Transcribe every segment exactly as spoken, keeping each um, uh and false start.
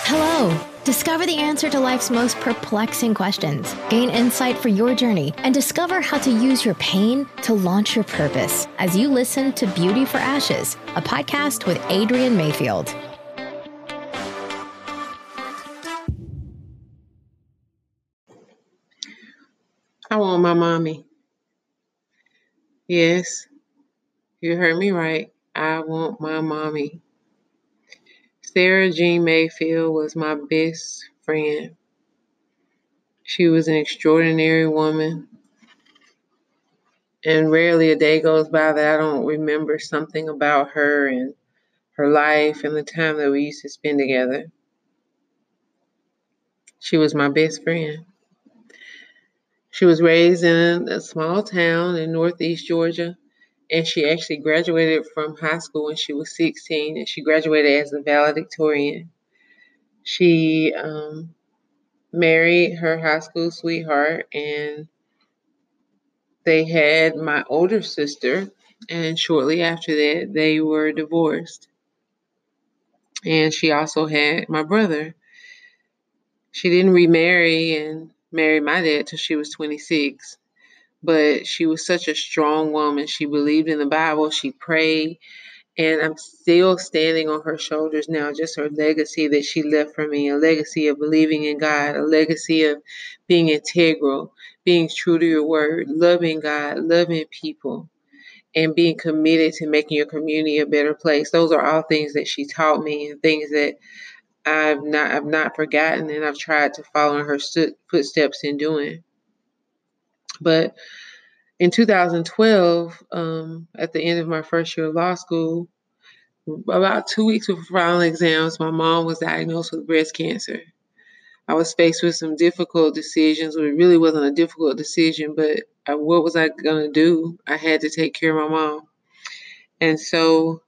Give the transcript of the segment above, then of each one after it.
Hello! Discover the answer to life's most perplexing questions, gain insight for your journey, and discover how to use your pain to launch your purpose as you listen to Beauty for Ashes, a podcast with Adrienne Mayfield. I want my mommy. Yes, you heard me right. I want my mommy. Sarah Jean Mayfield was my best friend. She was an extraordinary woman, and rarely a day goes by that I don't remember something about her and her life and the time that we used to spend together. She was my best friend. She was raised in a small town in Northeast Georgia, and she actually graduated from high school when she was sixteen, and she graduated as a valedictorian. She um, married her high school sweetheart, and they had my older sister, and shortly after that, they were divorced. And she also had my brother. She didn't remarry and marry my dad till she was twenty-six, but she was such a strong woman. She believed in the Bible. She prayed. And I'm still standing on her shoulders now, just her legacy that she left for me, a legacy of believing in God, a legacy of being integral, being true to your word, loving God, loving people, and being committed to making your community a better place. Those are all things that she taught me and things that I've not I've not forgotten, and I've tried to follow in her footsteps in doing. But in two thousand twelve, um, at the end of my first year of law school, about two weeks before final exams, my mom was diagnosed with breast cancer. I was faced with some difficult decisions. It really wasn't a difficult decision, but I, what was I going to do? I had to take care of my mom. And so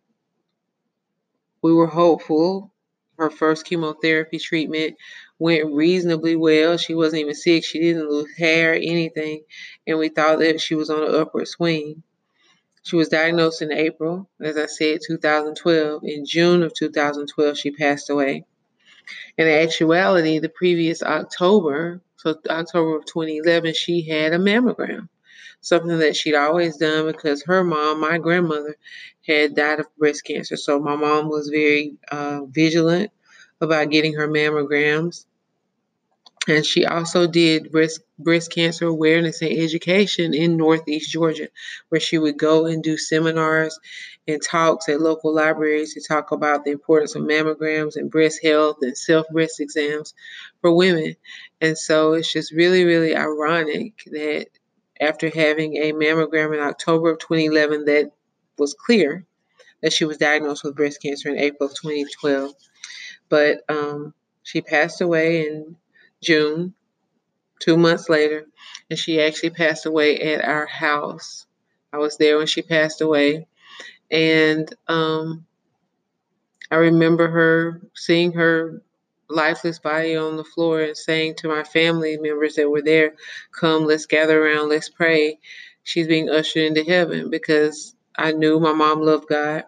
we were hopeful. Her first chemotherapy treatment went reasonably well. She wasn't even sick. She didn't lose hair or anything. And we thought that she was on an upward swing. She was diagnosed in April, as I said, two thousand twelve. In June of two thousand twelve, she passed away. In actuality, the previous October, so October of twenty eleven, she had a mammogram, something that she'd always done because her mom, my grandmother, had died of breast cancer. So my mom was very uh, vigilant about getting her mammograms. And she also did breast breast cancer awareness and education in Northeast Georgia, where she would go and do seminars and talks at local libraries to talk about the importance of mammograms and breast health and self-breast exams for women. And so it's just really, really ironic that after having a mammogram in October of twenty eleven that was clear that she was diagnosed with breast cancer in April of twenty twelve. But um, she passed away in June, two months later, and she actually passed away at our house. I was there when she passed away, and um, I remember her seeing her lifeless body on the floor and saying to my family members that were there, "Come, let's gather around, let's pray. She's being ushered into heaven," because I knew my mom loved God.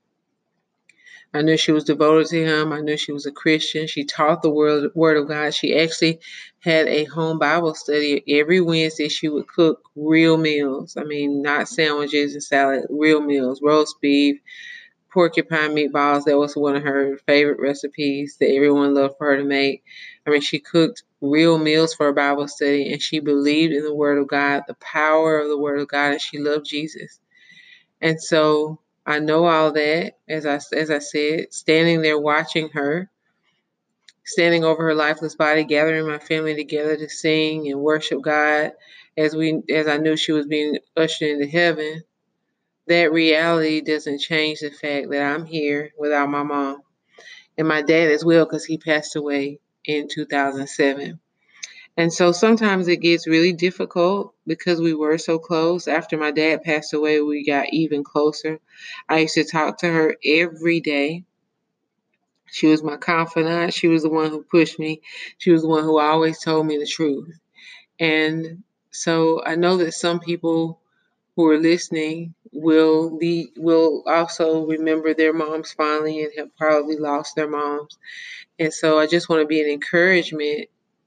I knew she was devoted to him. I knew she was a Christian. She taught the word, word of God. She actually had a home Bible study. Every Wednesday, she would cook real meals. I mean, not sandwiches and salad, real meals, roast beef, porcupine meatballs. That was one of her favorite recipes that everyone loved for her to make. I mean, she cooked real meals for a Bible study, and she believed in the word of God, the power of the word of God, and she loved Jesus. And so I know all that, as I, as I said, standing there watching her, standing over her lifeless body, gathering my family together to sing and worship God as we, as I knew she was being ushered into heaven. That reality doesn't change the fact that I'm here without my mom and my dad as well, because he passed away in two thousand seven. And so sometimes it gets really difficult because we were so close. After my dad passed away, we got even closer. I used to talk to her every day. She was my confidant. She was the one who pushed me. She was the one who always told me the truth. And so I know that some people who who are listening will be will also remember their moms fondly and have probably lost their moms. And so I just want to be an encouragement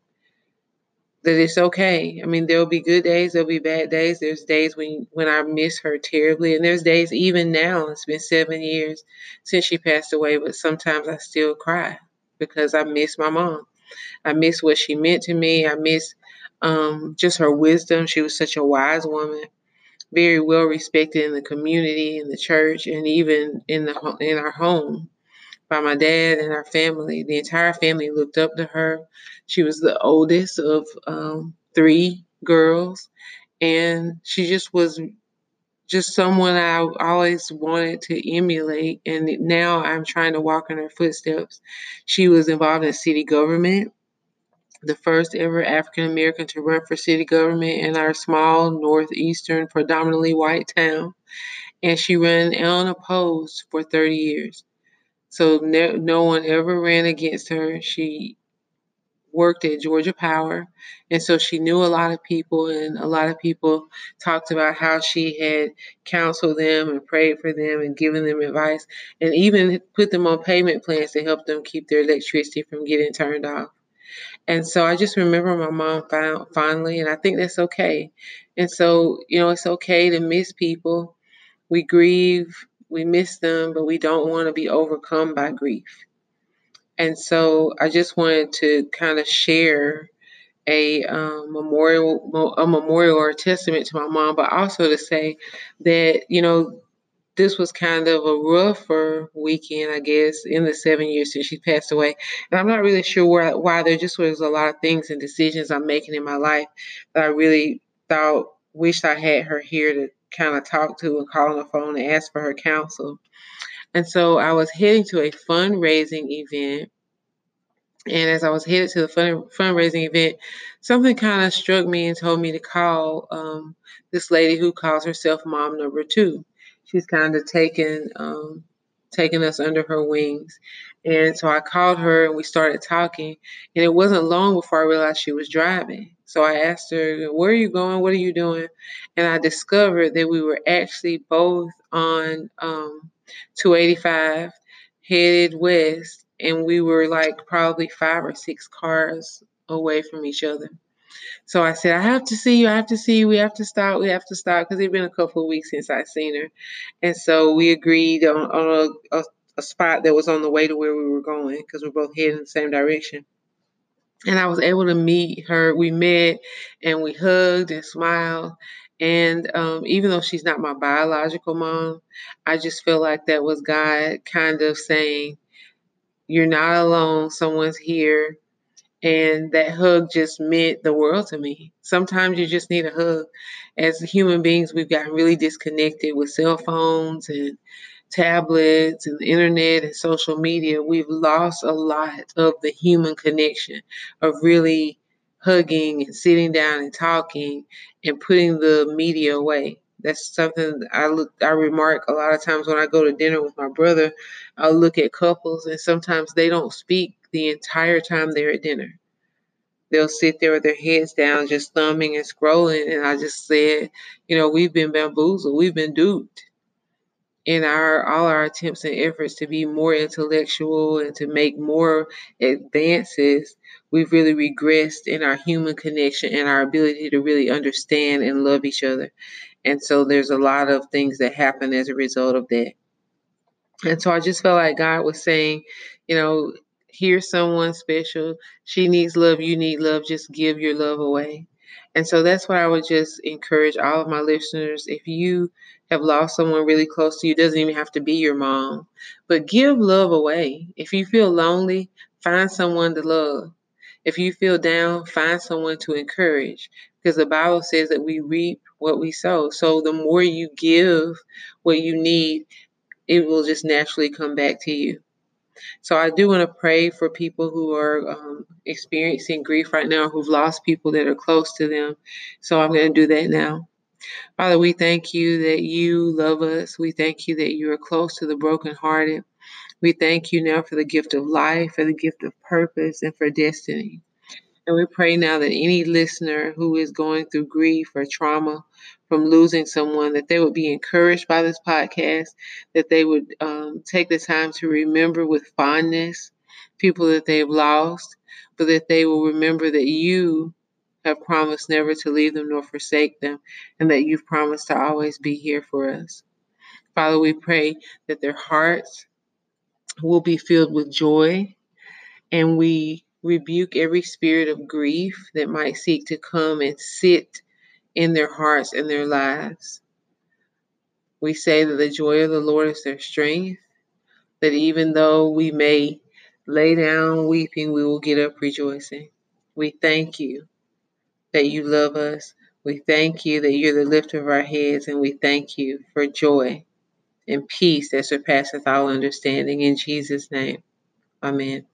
that it's okay. I mean, there'll be good days, there'll be bad days. There's days when when I miss her terribly, and there's days even now. It's been seven years since she passed away, but sometimes I still cry because I miss my mom. I miss what she meant to me. I miss um, just her wisdom. She was such a wise woman, very well respected in the community, in the church, and even in the in our home by my dad and our family. The entire family looked up to her. She was the oldest of um, three girls, and she just was just someone I always wanted to emulate. And now I'm trying to walk in her footsteps. She was involved in city government, the first ever African American to run for city government in our small northeastern, predominantly white town. And she ran unopposed for thirty years. So no, no one ever ran against her. She worked at Georgia Power, and so she knew a lot of people, and a lot of people talked about how she had counseled them and prayed for them and given them advice, and even put them on payment plans to help them keep their electricity from getting turned off. And so I just remember my mom found, fondly, and I think that's okay. And so, you know, it's okay to miss people. We grieve, we miss them, but we don't want to be overcome by grief. And so I just wanted to kind of share a um, memorial, a memorial or a testament to my mom, but also to say that, you know, this was kind of a rougher weekend, I guess, in the seven years since she passed away. And I'm not really sure why, why there just was a lot of things and decisions I'm making in my life that I really thought, wished I had her here to kind of talk to and call on the phone and ask for her counsel. And so I was heading to a fundraising event. And as I was headed to the fund, fundraising event, something kind of struck me and told me to call um, this lady who calls herself Mom Number Two. She's kind of taken um, taken us under her wings. And so I called her and we started talking. And it wasn't long before I realized she was driving. So I asked her, "Where are you going? What are you doing?" And I discovered that we were actually both on um, two eighty-five headed west, and we were like probably five or six cars away from each other. So I said, "I have to see you. I have to see you. We have to stop. We have to stop," because it'd been a couple of weeks since I'd seen her. And so we agreed on, on a, a, a spot that was on the way to where we were going because we're both heading in the same direction. And I was able to meet her. We met and we hugged and smiled. And um, even though she's not my biological mom, I just feel like that was God kind of saying, "You're not alone. Someone's here." And that hug just meant the world to me. Sometimes you just need a hug. As human beings, we've gotten really disconnected with cell phones and tablets and the internet and social media. We've lost a lot of the human connection of really hugging and sitting down and talking and putting the media away. That's something I look I remark a lot of times when I go to dinner with my brother. I'll look at couples and sometimes they don't speak the entire time they're at dinner. They'll sit there with their heads down, just thumbing and scrolling. And I just said, you know, we've been bamboozled, we've been duped in our all our attempts and efforts to be more intellectual and to make more advances. We've really regressed in our human connection and our ability to really understand and love each other. And so there's a lot of things that happen as a result of that. And so I just felt like God was saying, you know, here's someone special. She needs love. You need love. Just give your love away. And so that's why I would just encourage all of my listeners. If you have lost someone really close to you, it doesn't even have to be your mom, but give love away. If you feel lonely, find someone to love. If you feel down, find someone to encourage. Because the Bible says that we reap what we sow. So the more you give what you need, it will just naturally come back to you. So I do want to pray for people who are um, experiencing grief right now, who've lost people that are close to them. So I'm going to do that now. Father, we thank you that you love us. We thank you that you are close to the brokenhearted. We thank you now for the gift of life, for the gift of purpose, and for destiny. And we pray now that any listener who is going through grief or trauma from losing someone, that they would be encouraged by this podcast, that they would um, take the time to remember with fondness people that they've lost, but that they will remember that you have promised never to leave them nor forsake them, and that you've promised to always be here for us. Father, we pray that their hearts will be filled with joy, and we rebuke every spirit of grief that might seek to come and sit in their hearts and their lives. We say that the joy of the Lord is their strength, that even though we may lay down weeping, we will get up rejoicing. We thank you that you love us. We thank you that you're the lifter of our heads, and we thank you for joy and peace that surpasseth all understanding. In Jesus' name, amen.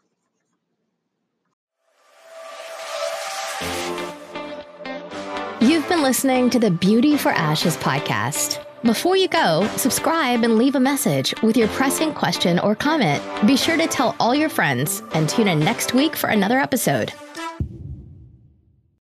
You've been listening to the Beauty for Ashes podcast. Before you go, subscribe and leave a message with your pressing question or comment. Be sure to tell all your friends and tune in next week for another episode.